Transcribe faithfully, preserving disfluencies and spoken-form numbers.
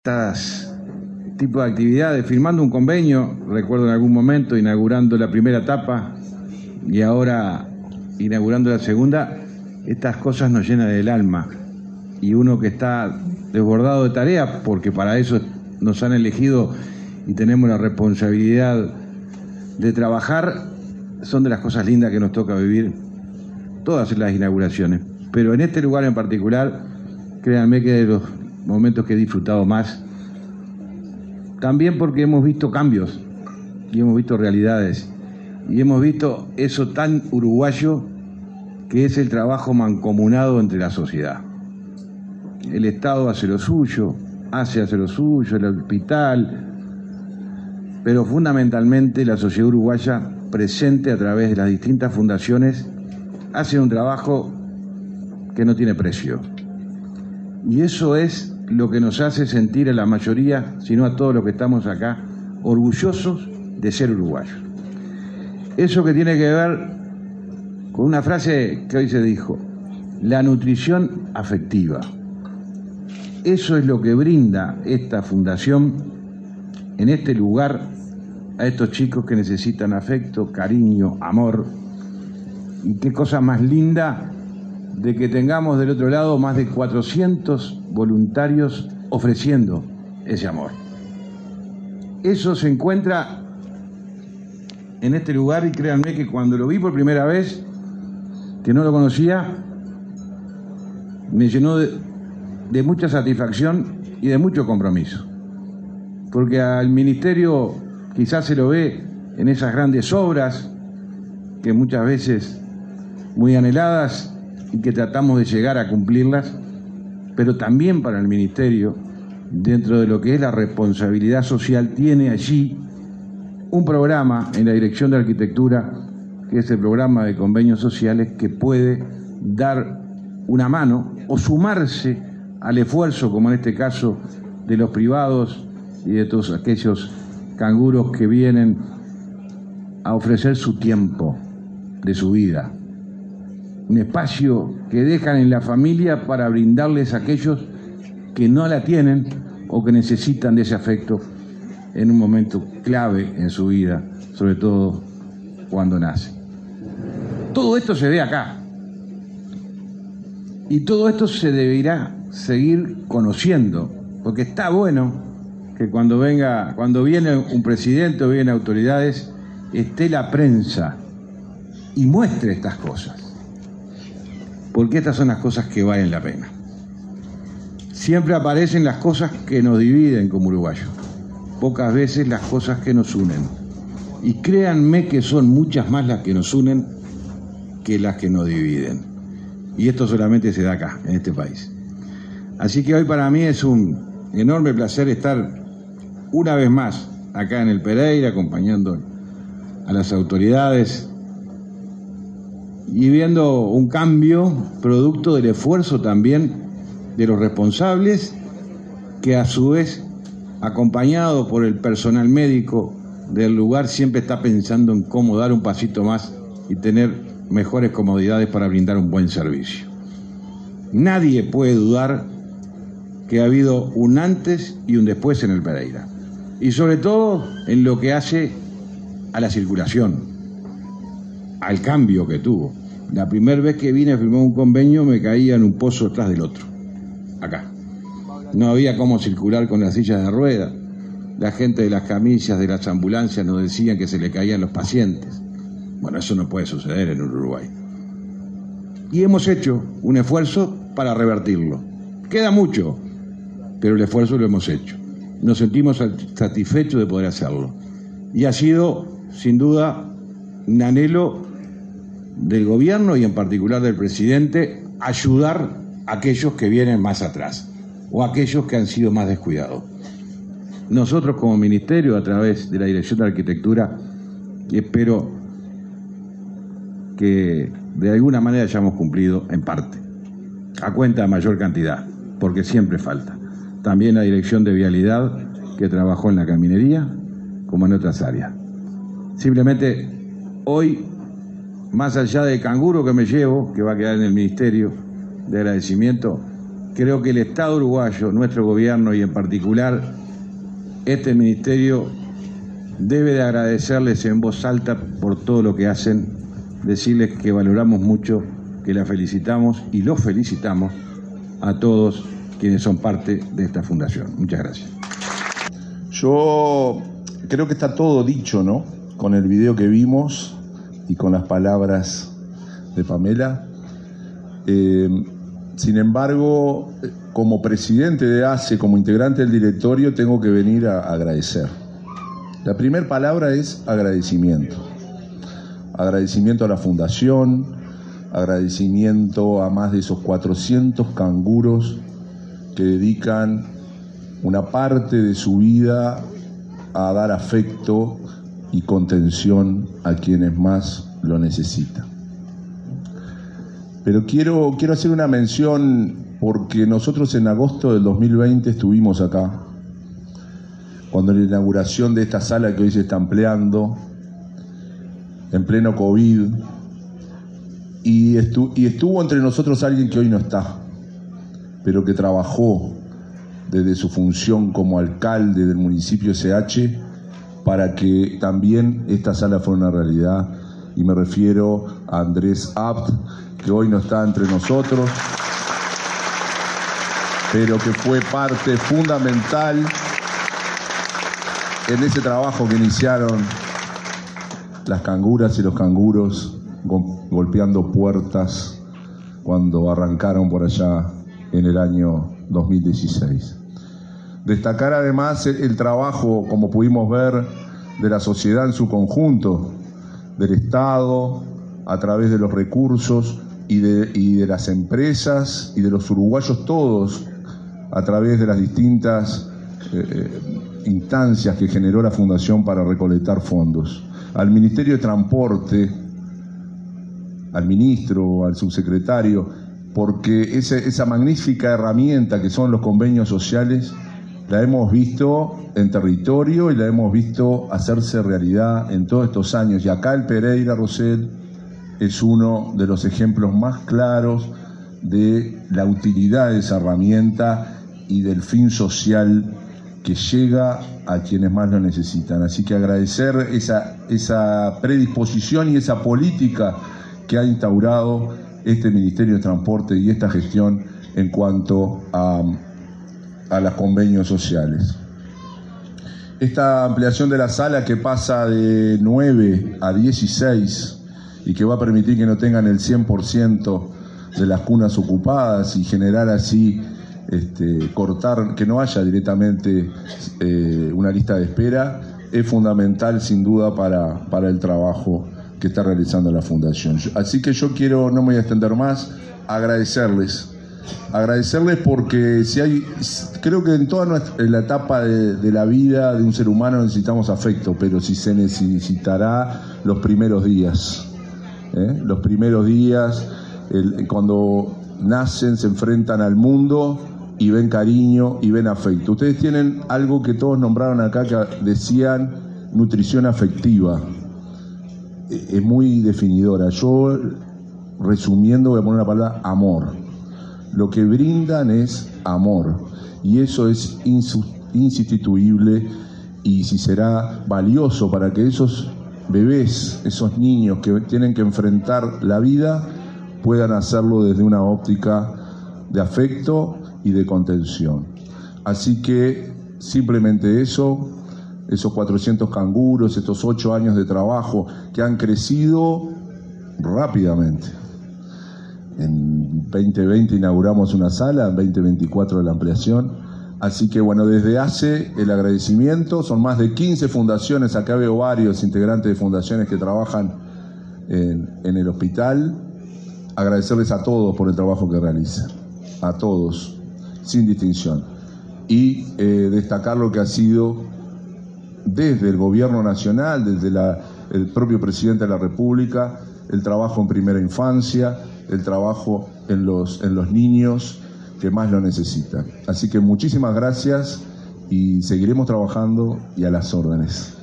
Estas tipos de actividades, firmando un convenio, recuerdo en algún momento, inaugurando la primera etapa y ahora inaugurando la segunda, estas cosas nos llenan el alma. Y uno que está desbordado de tareas, porque para eso nos han elegido y tenemos la responsabilidad de trabajar, son de las cosas lindas que nos toca vivir todas las inauguraciones. Pero en este lugar en particular, créanme que de los momentos que he disfrutado más, también porque hemos visto cambios y hemos visto realidades y hemos visto eso tan uruguayo que es el trabajo mancomunado entre la sociedad. El Estado hace lo suyo, hace hace lo suyo, el hospital, pero fundamentalmente la sociedad uruguaya presente a través de las distintas fundaciones hace un trabajo que no tiene precio. Y eso es lo que nos hace sentir a la mayoría, sino a todos los que estamos acá, orgullosos de ser uruguayos. Eso que tiene que ver con una frase que hoy se dijo, la nutrición afectiva. Eso es lo que brinda esta fundación en este lugar a estos chicos que necesitan afecto, cariño, amor. Y qué cosa más linda de que tengamos del otro lado más de cuatrocientos voluntarios ofreciendo ese amor. Eso se encuentra en este lugar y créanme que cuando lo vi por primera vez, que no lo conocía, me llenó de, de mucha satisfacción y de mucho compromiso. Porque al ministerio quizás se lo ve en esas grandes obras que muchas veces muy anheladas y que tratamos de llegar a cumplirlas, pero también para el ministerio, dentro de lo que es la responsabilidad social, tiene allí un programa en la Dirección de Arquitectura, que es el programa de convenios sociales, que puede dar una mano o sumarse al esfuerzo, como en este caso, de los privados y de todos aquellos canguros que vienen a ofrecer su tiempo de su vida. Un espacio que dejan en la familia para brindarles a aquellos que no la tienen o que necesitan de ese afecto en un momento clave en su vida, sobre todo cuando nace. Todo esto se ve acá. Y todo esto se deberá seguir conociendo, porque está bueno que cuando venga, cuando viene un presidente o vienen autoridades, esté la prensa y muestre estas cosas. Porque estas son las cosas que valen la pena. Siempre aparecen las cosas que nos dividen como uruguayos, pocas veces las cosas que nos unen. Y créanme que son muchas más las que nos unen que las que nos dividen. Y esto solamente se da acá, en este país. Así que hoy para mí es un enorme placer estar una vez más acá en el Pereira, acompañando a las autoridades y viendo un cambio producto del esfuerzo también de los responsables, que a su vez, acompañado por el personal médico del lugar, siempre está pensando en cómo dar un pasito más y tener mejores comodidades para brindar un buen servicio. Nadie puede dudar que ha habido un antes y un después en el Pereira, y sobre todo en lo que hace a la circulación, al cambio que tuvo. La primera vez que vine a firmar un convenio me caía en un pozo detrás del otro, acá. No había cómo circular con las sillas de ruedas. La gente de las camillas, de las ambulancias nos decían que se le caían los pacientes. Bueno, eso no puede suceder en Uruguay. Y hemos hecho un esfuerzo para revertirlo. Queda mucho, pero el esfuerzo lo hemos hecho. Nos sentimos satisfechos de poder hacerlo. Y ha sido, sin duda, un anhelo del gobierno y en particular del presidente, ayudar a aquellos que vienen más atrás o a aquellos que han sido más descuidados. Nosotros como ministerio, a través de la Dirección de Arquitectura, espero que de alguna manera hayamos cumplido en parte, a cuenta de mayor cantidad, porque siempre falta. También la Dirección de Vialidad, que trabajó en la caminería, como en otras áreas. Simplemente hoy, más allá del canguro que me llevo, que va a quedar en el ministerio de agradecimiento, creo que el Estado uruguayo, nuestro gobierno y en particular este ministerio, debe de agradecerles en voz alta por todo lo que hacen, decirles que valoramos mucho, que la felicitamos y los felicitamos a todos quienes son parte de esta fundación. Muchas gracias. Yo creo que está todo dicho, ¿no? Con el video que vimos y con las palabras de Pamela. Eh, sin embargo, como presidente de A C E, como integrante del directorio, tengo que venir a agradecer. La primera palabra es agradecimiento. Agradecimiento a la fundación, agradecimiento a más de esos cuatrocientos canguros que dedican una parte de su vida a dar afecto y contención a quienes más lo necesitan. Pero quiero, quiero hacer una mención porque nosotros en agosto del dos mil veinte estuvimos acá, cuando la inauguración de esta sala que hoy se está ampliando, en pleno COVID, y, estu y estuvo entre nosotros alguien que hoy no está, pero que trabajó desde su función como alcalde del municipio C H para que también esta sala fuera una realidad, y me refiero a Andrés Abt, que hoy no está entre nosotros, pero que fue parte fundamental en ese trabajo que iniciaron las canguras y los canguros go- golpeando puertas cuando arrancaron por allá en el año dos mil dieciséis. Destacar además el, el trabajo, como pudimos ver, de la sociedad en su conjunto, del Estado, a través de los recursos y de, y de las empresas y de los uruguayos todos, a través de las distintas eh, instancias que generó la Fundación para recolectar fondos. Al Ministerio de Transporte, al ministro, al subsecretario, porque ese, esa magnífica herramienta que son los convenios sociales la hemos visto en territorio y la hemos visto hacerse realidad en todos estos años. Y acá el Pereira Rosell es uno de los ejemplos más claros de la utilidad de esa herramienta y del fin social que llega a quienes más lo necesitan. Así que agradecer esa, esa predisposición y esa política que ha instaurado este Ministerio de Transporte y esta gestión en cuanto a, a los convenios sociales. Esta ampliación de la sala que pasa de nueve a dieciséis y que va a permitir que no tengan el cien por ciento de las cunas ocupadas y generar así, este, cortar, que no haya directamente eh, una lista de espera, es fundamental sin duda para, para el trabajo que está realizando la Fundación. Así que yo quiero, no me voy a extender más, agradecerles. Agradecerles porque si hay, creo que en toda nuestra, en la etapa de, de la vida de un ser humano necesitamos afecto, pero si se necesitará los primeros días. ¿eh? Los primeros días, el, cuando nacen, se enfrentan al mundo y ven cariño y ven afecto. Ustedes tienen algo que todos nombraron acá, que decían nutrición afectiva. Es muy definidora. Yo, resumiendo, voy a poner la palabra amor. Lo que brindan es amor, y eso es insustituible, y si será valioso para que esos bebés, esos niños que tienen que enfrentar la vida, puedan hacerlo desde una óptica de afecto y de contención. Así que simplemente eso, esos cuatrocientos canguros, estos ocho años de trabajo que han crecido rápidamente. En veinte veinte inauguramos una sala, en veinte veinticuatro la ampliación. Así que bueno, desde A C E el agradecimiento, son más de quince fundaciones, acá veo varios integrantes de fundaciones que trabajan en, en el hospital. Agradecerles a todos por el trabajo que realizan, a todos, sin distinción. Y eh, destacar lo que ha sido desde el gobierno nacional, desde la, el propio presidente de la República, el trabajo en primera infancia, el trabajo en los, en los niños que más lo necesitan. Así que muchísimas gracias y seguiremos trabajando y a las órdenes.